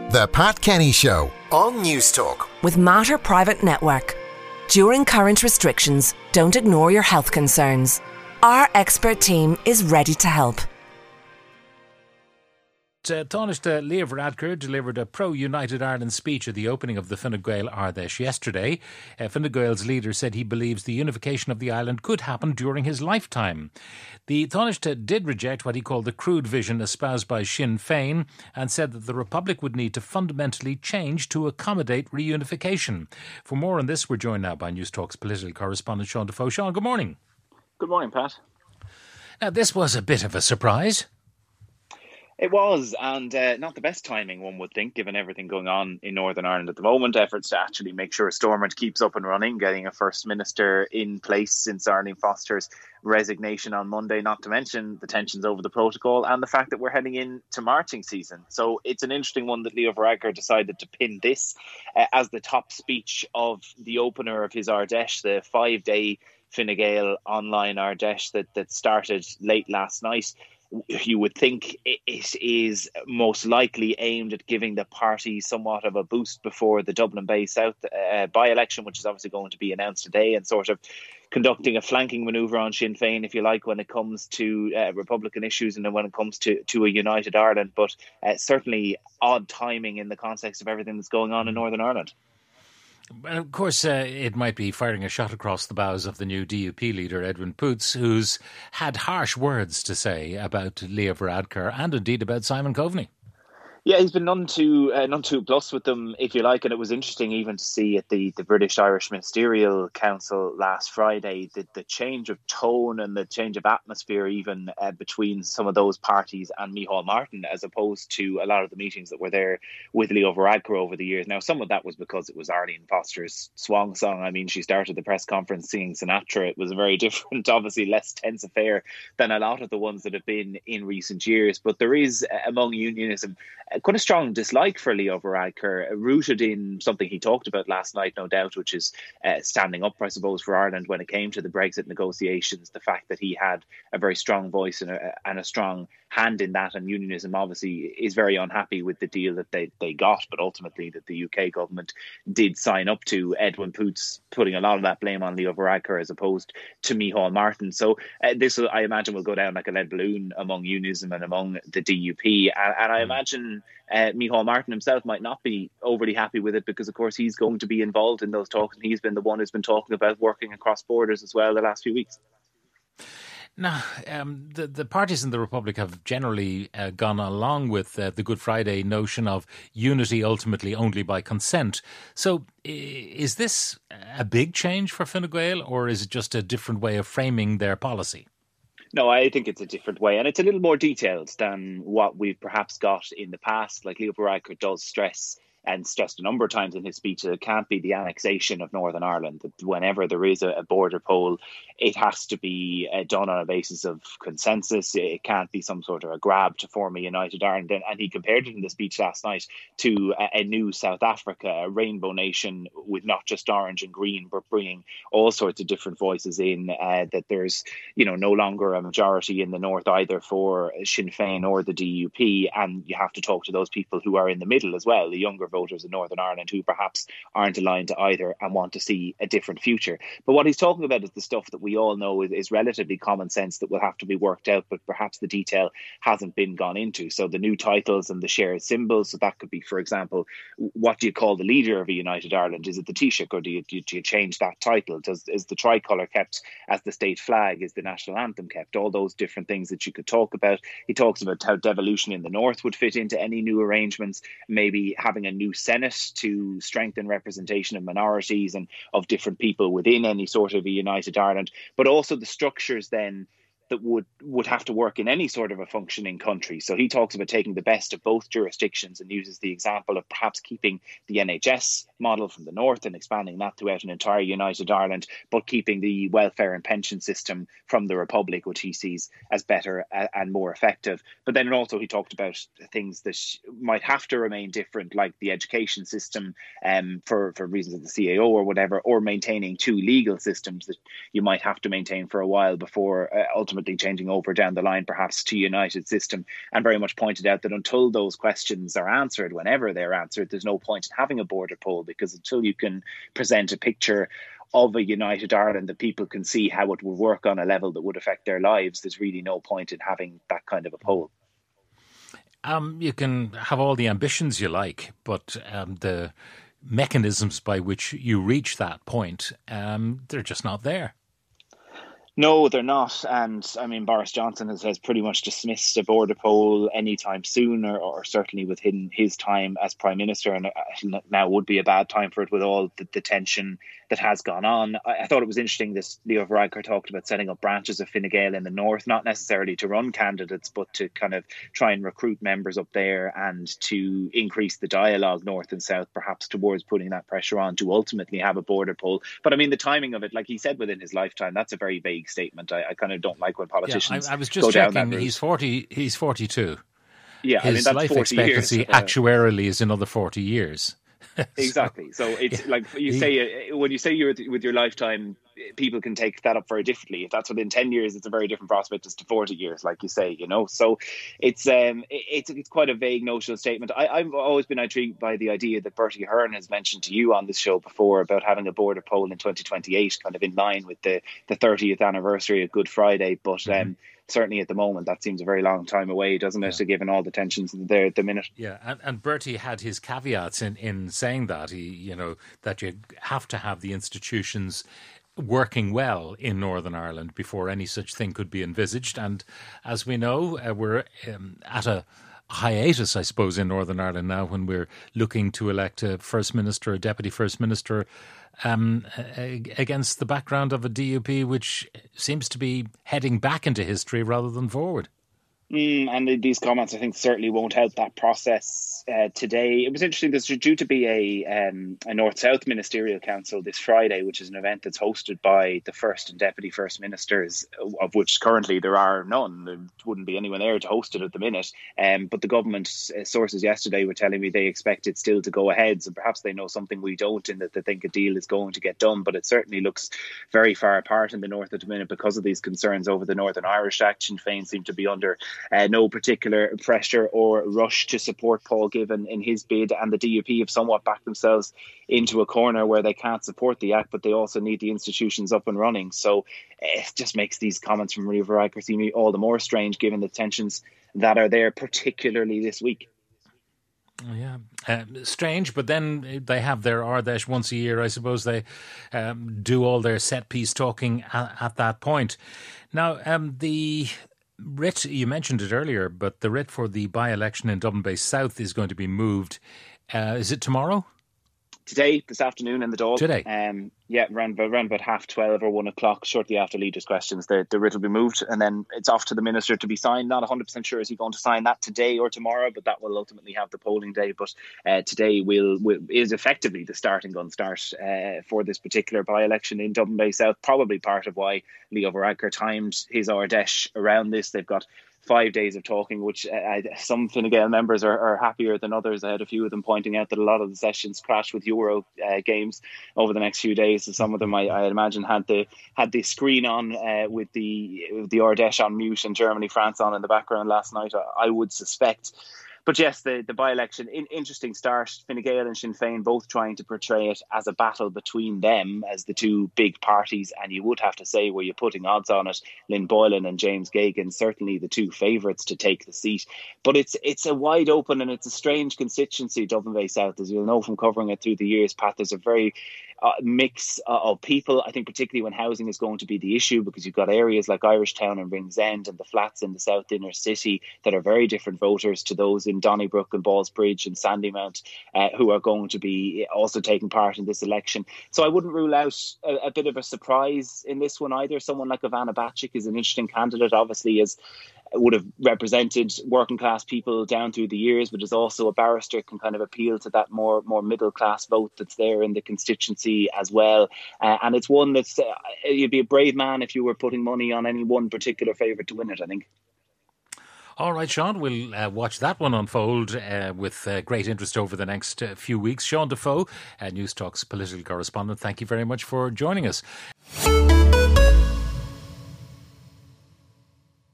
The Pat Kenny Show on News Talk. With Mater Private Network. During current restrictions, don't ignore your health concerns. Our expert team is ready to help. Taoiseach Leo Varadkar delivered a pro-United Ireland speech at the opening of the Fine Gael Ardèche yesterday. Fine Gael's leader said he believes the unification of the island could happen during his lifetime. The Taoiseach did reject what he called the crude vision espoused by Sinn Féin and said that the Republic would need to fundamentally change to accommodate reunification. For more on this, we're joined now by News Talk's political correspondent Sean Defoe. Sean, good morning. Good morning, Pat. Now, this was a bit of a surprise. It was, and not the best timing, one would think, given everything going on in Northern Ireland at the moment. Efforts to actually make sure Stormont keeps up and running, getting a First Minister in place since Arlene Foster's resignation on Monday, not to mention the tensions over the protocol and the fact that we're heading into marching season. So it's an interesting one that Leo Varadkar decided to pin this as the top speech of the opener of his Ardèche, the 5-day Fine Gael online Ardèche that started late last night. You would think it is most likely aimed at giving the party somewhat of a boost before the Dublin Bay South by-election, which is obviously going to be announced today, and sort of conducting a flanking manoeuvre on Sinn Féin, if you like, when it comes to Republican issues and then when it comes to a united Ireland. But certainly odd timing in the context of everything that's going on in Northern Ireland. And of course, it might be firing a shot across the bows of the new DUP leader, Edwin Poots, who's had harsh words to say about Leo Varadkar and indeed about Simon Coveney. Yeah, he's been none too plus with them, if you like, and it was interesting even to see at the British-Irish Ministerial Council last Friday the change of tone and the change of atmosphere even between some of those parties and Micheál Martin, as opposed to a lot of the meetings that were there with Leo Varadkar over the years. Now, some of that was because it was Arlene Foster's swan song. I mean, she started the press conference singing Sinatra. It was a very different, obviously less tense affair than a lot of the ones that have been in recent years. But there is, among unionism, quite a strong dislike for Leo Varadkar, rooted in something he talked about last night, no doubt, which is standing up, I suppose, for Ireland when it came to the Brexit negotiations. The fact that he had a very strong voice and a strong hand in that, and unionism obviously is very unhappy with the deal that they got, but ultimately that the UK government did sign up to. Edwin Poots putting a lot of that blame on Leo Varadkar as opposed to Micheál Martin. So this, I imagine, will go down like a lead balloon among unionism and among the DUP. And I imagine Micheál Martin himself might not be overly happy with it because, of course, he's going to be involved in those talks, and he's been the one who's been talking about working across borders as well the last few weeks. Now, the parties in the Republic have generally gone along with the Good Friday notion of unity ultimately only by consent. So is this a big change for Fine Gael, or is it just a different way of framing their policy? No, I think it's a different way, and it's a little more detailed than what we've perhaps got in the past. Like Leo Varadkar does stress, and stressed a number of times in his speech, that it can't be the annexation of Northern Ireland, that whenever there is a border poll, it has to be done on a basis of consensus. It can't be some sort of a grab to form a united Ireland. And he compared it in the speech last night to a new South Africa, a rainbow nation with not just orange and green, but bringing all sorts of different voices in, that there's, no longer a majority in the north either for Sinn Féin or the DUP. And you have to talk to those people who are in the middle as well, the younger voters in Northern Ireland who perhaps aren't aligned to either and want to see a different future. But what he's talking about is the stuff that we all know is relatively common sense that will have to be worked out, but perhaps the detail hasn't been gone into. So the new titles and the shared symbols, so that could be, for example, what do you call the leader of a united Ireland? Is it the Taoiseach, or do you change that title? Is the tricolour kept as the state flag? Is the national anthem kept? All those different things that you could talk about. He talks about how devolution in the north would fit into any new arrangements, maybe having a new Senate to strengthen representation of minorities and of different people within any sort of a united Ireland, but also the structures then that would have to work in any sort of a functioning country. So he talks about taking the best of both jurisdictions and uses the example of perhaps keeping the NHS model from the north and expanding that throughout an entire united Ireland, but keeping the welfare and pension system from the Republic, which he sees as better and more effective. But then also he talked about things that might have to remain different, like the education system for reasons of the CAO or whatever, or maintaining two legal systems that you might have to maintain for a while before ultimately ultimately changing over down the line, perhaps to United system, and very much pointed out that until those questions are answered, whenever they're answered, there's no point in having a border poll, because until you can present a picture of a united Ireland that people can see how it will work on a level that would affect their lives, there's really no point in having that kind of a poll. You can have all the ambitions you like, but the mechanisms by which you reach that point, they're just not there. No, they're not. And I mean, Boris Johnson has pretty much dismissed a border poll anytime soon, or certainly within his time as Prime Minister. And now would be a bad time for it with all the tension that has gone on. I thought it was interesting that Leo Varadkar talked about setting up branches of Fine Gael in the north, not necessarily to run candidates, but to kind of try and recruit members up there and to increase the dialogue north and south, perhaps towards putting that pressure on to ultimately have a border poll. But I mean, the timing of it, like he said, within his lifetime, that's a very vague statement. I kind of don't like when politicians I was just go checking, down that route. He's 42. Yeah, his life expectancy actuarially is another 40 years. Exactly. So it's like you say, when you say you're with your lifetime, people can take that up very differently. If that's within 10 years, it's a very different prospect as to 40 years, like you say, So it's quite a vague notional statement. I've always been intrigued by the idea that Bertie Ahern has mentioned to you on this show before about having a border poll in 2028, kind of in line with the 30th anniversary of Good Friday. But certainly at the moment, that seems a very long time away, doesn't it, given all the tensions there at the minute. Yeah, and Bertie had his caveats in saying that, that you have to have the institutions working well in Northern Ireland before any such thing could be envisaged. And as we know, we're at a hiatus, I suppose, in Northern Ireland now, when we're looking to elect a First Minister, a Deputy First Minister, against the background of a DUP which seems to be heading back into history rather than forward. And these comments, I think, certainly won't help that process today. It was interesting, there's due to be a North-South Ministerial Council this Friday, which is an event that's hosted by the First and Deputy First Ministers, of which currently there are none. There wouldn't be anyone there to host it at the minute. But the government sources yesterday were telling me they expect it still to go ahead. So perhaps they know something we don't, in that they think a deal is going to get done. But it certainly looks very far apart in the north at the minute because of these concerns over the Northern Irish Act. Sinn Féin seem to be under no particular pressure or rush to support Paul Givan in his bid, and the DUP have somewhat backed themselves into a corner where they can't support the Act, but they also need the institutions up and running. So it just makes these comments from Leo Varadkar seem all the more strange given the tensions that are there, particularly this week. Yeah, strange, but then they have their Ardèche once a year. I suppose they do all their set-piece talking at that point. Now, the writ, you mentioned it earlier, but the writ for the by-election in Dublin Bay South is going to be moved. Is it tomorrow? Today, this afternoon in the Dáil. Today? Around about 12:30 or 1 o'clock, shortly after leaders' questions, the writ will be moved, and then it's off to the Minister to be signed. Not 100% sure is he going to sign that today or tomorrow, but that will ultimately have the polling day. But today is effectively the starting gun start for this particular by-election in Dublin Bay South. Probably part of why Leo Varadkar timed his Ardèche around this. They've got 5 days of talking, which some Fine Gael members are happier than others. I had a few of them pointing out that a lot of the sessions crash with Euro games over the next few days. So some of them, I imagine, had the screen on with the Ardèche on mute and Germany France on in the background last night, I would suspect. But yes, the by-election, interesting start. Fine Gael and Sinn Féin both trying to portray it as a battle between them as the two big parties. And you would have to say, were you putting odds on it, Lynn Boylan and James Geoghegan, certainly the two favourites to take the seat. But it's a wide open and it's a strange constituency, Dublin Bay South. As you'll know from covering it through the years, Pat, there's a very mix of people. I think particularly when housing is going to be the issue, because you've got areas like Irishtown and Ringsend and the flats in the South Inner City that are very different voters to those in Donnybrook and Ballsbridge and Sandymount, who are going to be also taking part in this election. So I wouldn't rule out a bit of a surprise in this one either. Someone like Ivana Bacik is an interesting candidate, obviously, as would have represented working class people down through the years, but is also a barrister, can kind of appeal to that more middle class vote that's there in the constituency as well. And it's one that's you'd be a brave man if you were putting money on any one particular favourite to win it, I think. All right, Sean, we'll watch that one unfold with great interest over the next few weeks. Sean Defoe, News Talk's political correspondent, thank you very much for joining us.